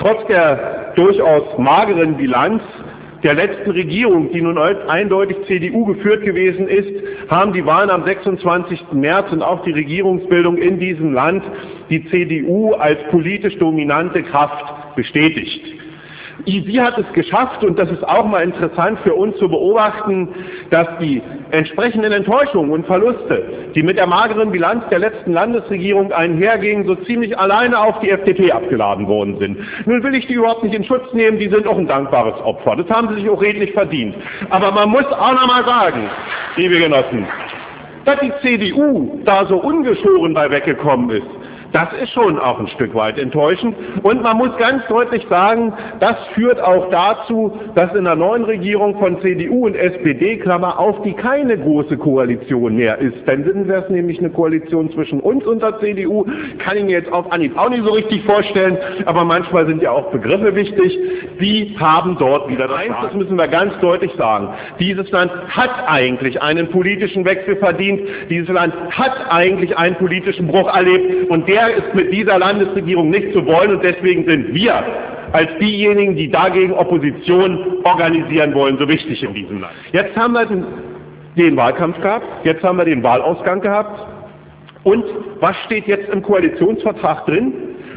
trotz der durchaus mageren Bilanz der letzten Regierung, die nun eindeutig CDU geführt gewesen ist, haben die Wahlen am 26. März und auch die Regierungsbildung in diesem Land die CDU als politisch dominante Kraft bestätigt. Sie hat es geschafft, und das ist auch mal interessant für uns zu beobachten, dass die entsprechenden Enttäuschungen und Verluste, die mit der mageren Bilanz der letzten Landesregierung einhergingen, so ziemlich alleine auf die FDP abgeladen worden sind. Nun will ich die überhaupt nicht in Schutz nehmen, die sind auch ein dankbares Opfer. Das haben sie sich auch redlich verdient. Aber man muss auch noch mal sagen, liebe Genossen, dass die CDU da so ungeschoren bei weggekommen ist, das ist schon auch ein Stück weit enttäuschend. Und man muss ganz deutlich sagen, das führt auch dazu, dass in der neuen Regierung von CDU und SPD, Klammer auf, die keine große Koalition mehr ist. Dann wäre es nämlich eine Koalition zwischen uns und der CDU. Kann ich mir jetzt auf Anhieb auch nicht so richtig vorstellen, aber manchmal sind ja auch Begriffe wichtig. Die haben dort wieder das müssen wir ganz deutlich sagen. Dieses Land hat eigentlich einen politischen Wechsel verdient. Dieses Land hat eigentlich einen politischen Bruch erlebt, und der ist mit dieser Landesregierung nicht zu wollen, und deswegen sind wir als diejenigen, die dagegen Opposition organisieren wollen, so wichtig in diesem Land. Jetzt haben wir den Wahlkampf gehabt, jetzt haben wir den Wahlausgang gehabt, und was steht jetzt im Koalitionsvertrag drin?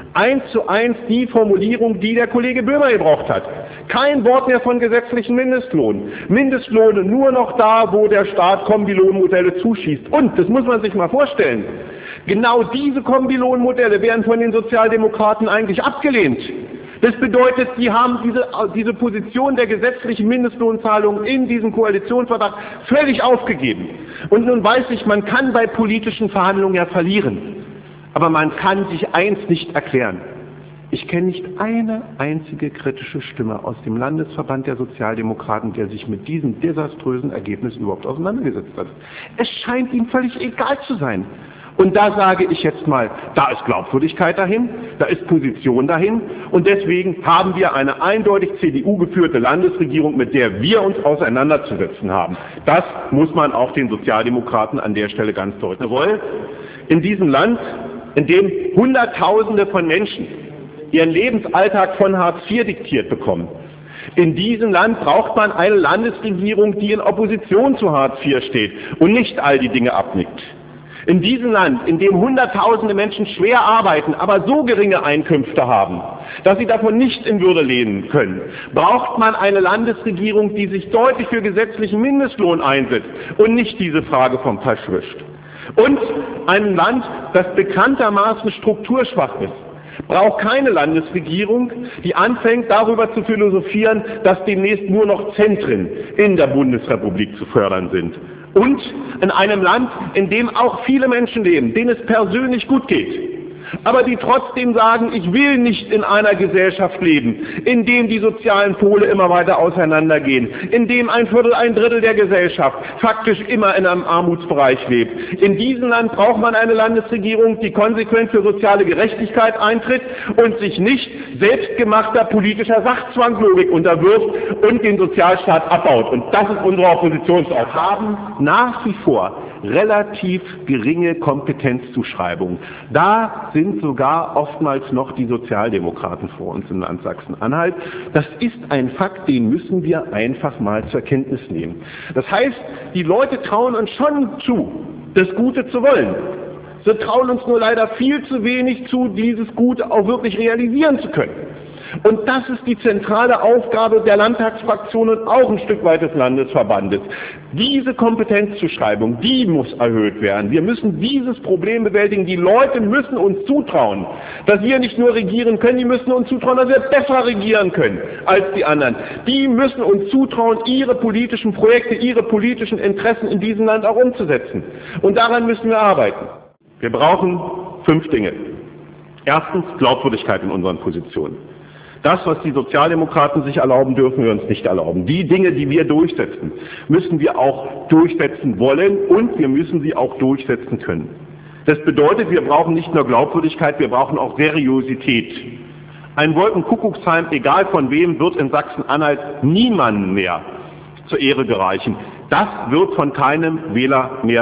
1:1 die Formulierung, die der Kollege Böhmer gebraucht hat. Kein Wort mehr von gesetzlichen Mindestlohn. Mindestlöhne nur noch da, wo der Staat Kombilohnmodelle zuschießt. Und, das muss man sich mal vorstellen, genau diese Kombilohnmodelle werden von den Sozialdemokraten eigentlich abgelehnt. Das bedeutet, sie haben diese Position der gesetzlichen Mindestlohnzahlung in diesem Koalitionsvertrag völlig aufgegeben. Und nun weiß ich, man kann bei politischen Verhandlungen ja verlieren. Aber man kann sich eins nicht erklären. Ich kenne nicht eine einzige kritische Stimme aus dem Landesverband der Sozialdemokraten, der sich mit diesem desaströsen Ergebnis überhaupt auseinandergesetzt hat. Es scheint ihm völlig egal zu sein. Und da sage ich jetzt mal, da ist Glaubwürdigkeit dahin, da ist Position dahin, und deswegen haben wir eine eindeutig CDU-geführte Landesregierung, mit der wir uns auseinanderzusetzen haben. Das muss man auch den Sozialdemokraten an der Stelle ganz deutlich sagen. In diesem Land, in dem Hunderttausende von Menschen ihren Lebensalltag von Hartz IV diktiert bekommen. In diesem Land braucht man eine Landesregierung, die in Opposition zu Hartz IV steht und nicht all die Dinge abnickt. In diesem Land, in dem Hunderttausende Menschen schwer arbeiten, aber so geringe Einkünfte haben, dass sie davon nicht in Würde leben können, braucht man eine Landesregierung, die sich deutlich für gesetzlichen Mindestlohn einsetzt und nicht diese Frage vom Tisch wischt. Und ein Land, das bekanntermaßen strukturschwach ist, braucht keine Landesregierung, die anfängt, darüber zu philosophieren, dass demnächst nur noch Zentren in der Bundesrepublik zu fördern sind. Und in einem Land, in dem auch viele Menschen leben, denen es persönlich gut geht, aber die trotzdem sagen, ich will nicht in einer Gesellschaft leben, in dem die sozialen Pole immer weiter auseinandergehen, in dem ein Viertel, ein Drittel der Gesellschaft faktisch immer in einem Armutsbereich lebt. In diesem Land braucht man eine Landesregierung, die konsequent für soziale Gerechtigkeit eintritt und sich nicht selbstgemachter politischer Sachzwanglogik unterwirft und den Sozialstaat abbaut. Und das ist unsere Oppositionsaufgabe. Wir haben nach wie vor relativ geringe Kompetenzzuschreibungen. Da sind sogar oftmals noch die Sozialdemokraten vor uns im Land Sachsen-Anhalt. Das ist ein Fakt, den müssen wir einfach mal zur Kenntnis nehmen. Das heißt, die Leute trauen uns schon zu, das Gute zu wollen. Sie trauen uns nur leider viel zu wenig zu, dieses Gute auch wirklich realisieren zu können. Und das ist die zentrale Aufgabe der Landtagsfraktion und auch ein Stück weit des Landesverbandes. Diese Kompetenzzuschreibung, die muss erhöht werden. Wir müssen dieses Problem bewältigen. Die Leute müssen uns zutrauen, dass wir nicht nur regieren können, die müssen uns zutrauen, dass wir besser regieren können als die anderen. Die müssen uns zutrauen, ihre politischen Projekte, ihre politischen Interessen in diesem Land auch umzusetzen. Und daran müssen wir arbeiten. Wir brauchen 5 Dinge. Erstens Glaubwürdigkeit in unseren Positionen. Das, was die Sozialdemokraten sich erlauben, dürfen wir uns nicht erlauben. Die Dinge, die wir durchsetzen, müssen wir auch durchsetzen wollen, und wir müssen sie auch durchsetzen können. Das bedeutet, wir brauchen nicht nur Glaubwürdigkeit, wir brauchen auch Seriosität. Ein Wolkenkuckucksheim, egal von wem, wird in Sachsen-Anhalt niemanden mehr zur Ehre gereichen. Das wird von keinem Wähler mehr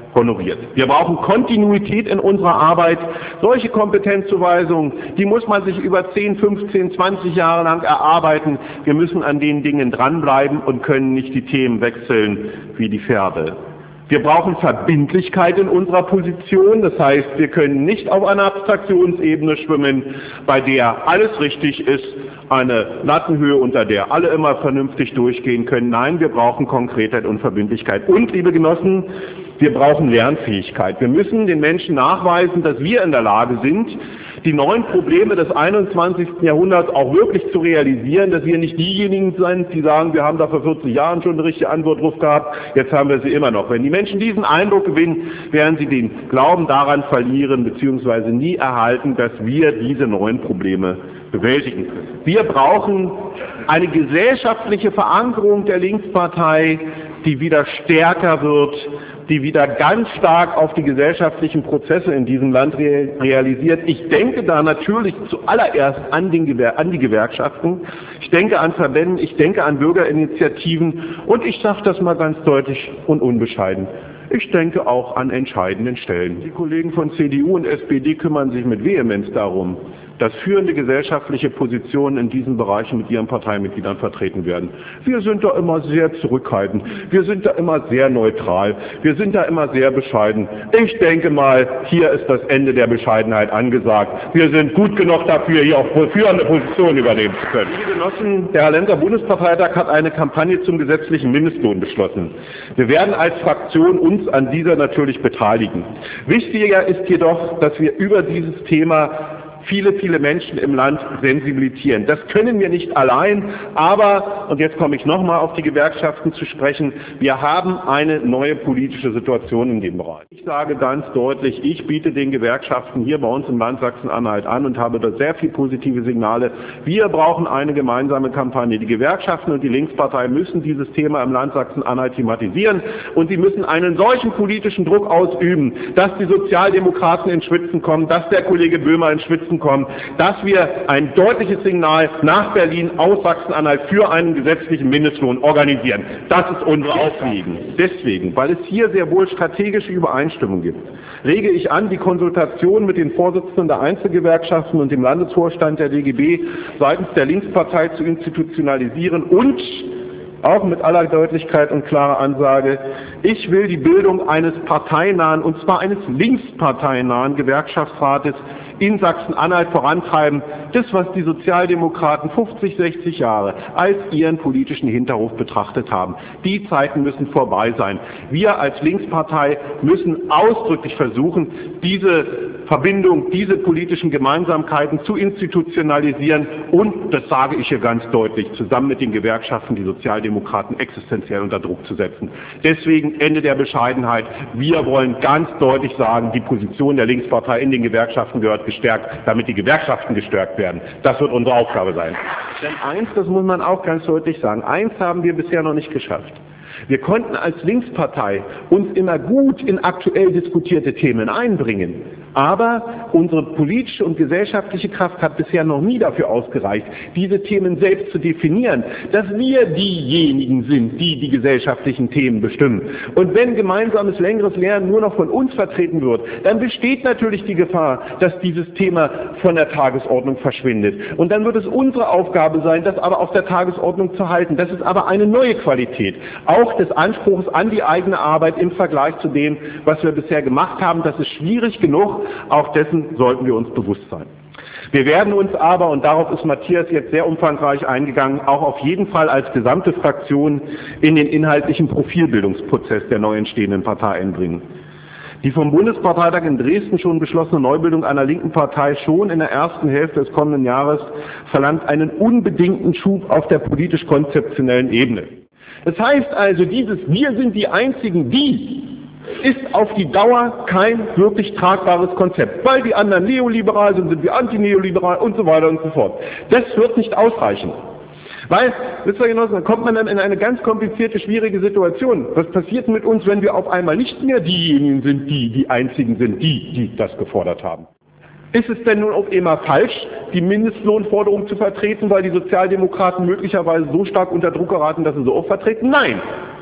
honoriert. Wir brauchen Kontinuität in unserer Arbeit. Solche Kompetenzzuweisungen, die muss man sich über 10, 15, 20 Jahre lang erarbeiten. Wir müssen an den Dingen dranbleiben und können nicht die Themen wechseln wie die Pferde. Wir brauchen Verbindlichkeit in unserer Position, das heißt, wir können nicht auf einer Abstraktionsebene schwimmen, bei der alles richtig ist, eine Lattenhöhe, unter der alle immer vernünftig durchgehen können. Nein, wir brauchen Konkretheit und Verbindlichkeit. Und, liebe Genossen, wir brauchen Lernfähigkeit. Wir müssen den Menschen nachweisen, dass wir in der Lage sind, die neuen Probleme des 21. Jahrhunderts auch wirklich zu realisieren, dass wir nicht diejenigen sind, die sagen, wir haben da vor 40 Jahren schon eine richtige Antwort drauf gehabt, jetzt haben wir sie immer noch. Wenn die Menschen diesen Eindruck gewinnen, werden sie den Glauben daran verlieren bzw. nie erhalten, dass wir diese neuen Probleme bewältigen können. Wir brauchen eine gesellschaftliche Verankerung der Linkspartei, die wieder stärker wird, die wieder ganz stark auf die gesellschaftlichen Prozesse in diesem Land realisiert. Ich denke da natürlich zuallererst an die Gewerkschaften, ich denke an Verbände, ich denke an Bürgerinitiativen und ich sage das mal ganz deutlich und unbescheiden. Ich denke auch an entscheidenden Stellen. Die Kollegen von CDU und SPD kümmern sich mit Vehemenz darum, dass führende gesellschaftliche Positionen in diesen Bereichen mit ihren Parteimitgliedern vertreten werden. Wir sind da immer sehr zurückhaltend, wir sind da immer sehr neutral, wir sind da immer sehr bescheiden. Ich denke mal, hier ist das Ende der Bescheidenheit angesagt. Wir sind gut genug dafür, hier auch führende Positionen übernehmen zu können. Liebe Genossen, der Hallenser Bundesparteitag hat eine Kampagne zum gesetzlichen Mindestlohn beschlossen. Wir werden als Fraktion uns an dieser natürlich beteiligen. Wichtiger ist jedoch, dass wir über dieses Thema viele Menschen im Land sensibilisieren. Das können wir nicht allein, aber, und jetzt komme ich nochmal auf die Gewerkschaften zu sprechen, wir haben eine neue politische Situation in dem Bereich. Ich sage ganz deutlich, ich biete den Gewerkschaften hier bei uns im Land Sachsen-Anhalt an und habe da sehr viele positive Signale. Wir brauchen eine gemeinsame Kampagne. Die Gewerkschaften und die Linkspartei müssen dieses Thema im Land Sachsen-Anhalt thematisieren und sie müssen einen solchen politischen Druck ausüben, dass die Sozialdemokraten ins Schwitzen kommen, dass der Kollege Böhmer ins Schwitzen kommen, dass wir ein deutliches Signal nach Berlin aus Sachsen-Anhalt für einen gesetzlichen Mindestlohn organisieren. Das ist unsere Aufgabe. Deswegen, weil es hier sehr wohl strategische Übereinstimmung gibt, rege ich an, die Konsultation mit den Vorsitzenden der Einzelgewerkschaften und dem Landesvorstand der DGB seitens der Linkspartei zu institutionalisieren und auch mit aller Deutlichkeit und klarer Ansage, ich will die Bildung eines parteinahen, und zwar eines linksparteinahen Gewerkschaftsrates in Sachsen-Anhalt vorantreiben. Das, was die Sozialdemokraten 50, 60 Jahre als ihren politischen Hinterhof betrachtet haben. Die Zeiten müssen vorbei sein. Wir als Linkspartei müssen ausdrücklich versuchen, diese Verbindung, diese politischen Gemeinsamkeiten zu institutionalisieren und, das sage ich hier ganz deutlich, zusammen mit den Gewerkschaften die Sozialdemokraten existenziell unter Druck zu setzen. Deswegen Ende der Bescheidenheit. Wir wollen ganz deutlich sagen, die Position der Linkspartei in den Gewerkschaften gehört gestärkt, damit die Gewerkschaften gestärkt werden. Das wird unsere Aufgabe sein. Denn eins, das muss man auch ganz deutlich sagen, eins haben wir bisher noch nicht geschafft. Wir konnten als Linkspartei uns immer gut in aktuell diskutierte Themen einbringen. Aber unsere politische und gesellschaftliche Kraft hat bisher noch nie dafür ausgereicht, diese Themen selbst zu definieren, dass wir diejenigen sind, die die gesellschaftlichen Themen bestimmen. Und wenn gemeinsames längeres Lernen nur noch von uns vertreten wird, dann besteht natürlich die Gefahr, dass dieses Thema von der Tagesordnung verschwindet. Und dann wird es unsere Aufgabe sein, das aber auf der Tagesordnung zu halten. Das ist aber eine neue Qualität, auch des Anspruchs an die eigene Arbeit im Vergleich zu dem, was wir bisher gemacht haben. Das ist schwierig genug. Auch dessen sollten wir uns bewusst sein. Wir werden uns aber, und darauf ist Matthias jetzt sehr umfangreich eingegangen, auch auf jeden Fall als gesamte Fraktion in den inhaltlichen Profilbildungsprozess der neu entstehenden Partei einbringen. Die vom Bundesparteitag in Dresden schon beschlossene Neubildung einer linken Partei schon in der ersten Hälfte des kommenden Jahres verlangt einen unbedingten Schub auf der politisch-konzeptionellen Ebene. Das heißt also, dieses Wir sind die Einzigen, die ist auf die Dauer kein wirklich tragbares Konzept. Weil die anderen neoliberal sind, sind wir antineoliberal und so weiter und so fort. Das wird nicht ausreichen. Weil, wisst ihr Genossen, dann kommt man dann in eine ganz komplizierte, schwierige Situation. Was passiert mit uns, wenn wir auf einmal nicht mehr diejenigen sind, die Einzigen sind, die das gefordert haben? Ist es denn nun auch immer falsch, die Mindestlohnforderung zu vertreten, weil die Sozialdemokraten möglicherweise so stark unter Druck geraten, dass sie so auch vertreten? Nein.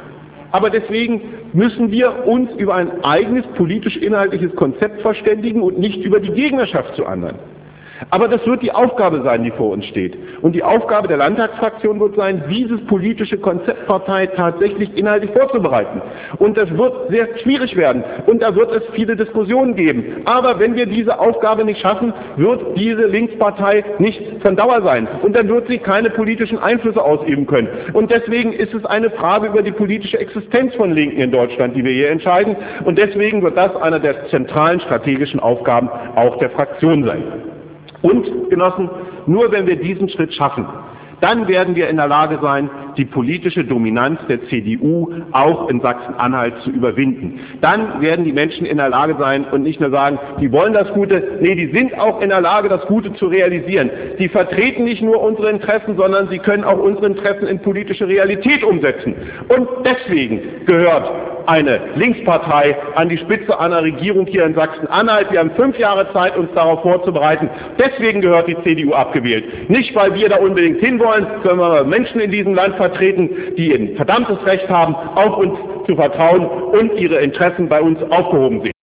Aber deswegen müssen wir uns über ein eigenes politisch-inhaltliches Konzept verständigen und nicht über die Gegnerschaft zu anderen. Aber das wird die Aufgabe sein, die vor uns steht. Und die Aufgabe der Landtagsfraktion wird sein, dieses politische Konzeptpartei tatsächlich inhaltlich vorzubereiten. Und das wird sehr schwierig werden. Und da wird es viele Diskussionen geben. Aber wenn wir diese Aufgabe nicht schaffen, wird diese Linkspartei nicht von Dauer sein. Und dann wird sie keine politischen Einflüsse ausüben können. Und deswegen ist es eine Frage über die politische Existenz von Linken in Deutschland, die wir hier entscheiden. Und deswegen wird das eine der zentralen strategischen Aufgaben auch der Fraktion sein. Und, Genossen, nur wenn wir diesen Schritt schaffen, dann werden wir in der Lage sein, die politische Dominanz der CDU auch in Sachsen-Anhalt zu überwinden. Dann werden die Menschen in der Lage sein und nicht nur sagen, die wollen das Gute, nee, die sind auch in der Lage, das Gute zu realisieren. Die vertreten nicht nur unsere Interessen, sondern sie können auch unsere Interessen in politische Realität umsetzen. Und deswegen gehört eine Linkspartei an die Spitze einer Regierung hier in Sachsen-Anhalt. Wir haben 5 Jahre Zeit, uns darauf vorzubereiten. Deswegen gehört die CDU abgewählt. Nicht, weil wir da unbedingt hinwollen, sondern weil wir Menschen in diesem Land vertreten, die ein verdammtes Recht haben, auf uns zu vertrauen und ihre Interessen bei uns aufgehoben sehen.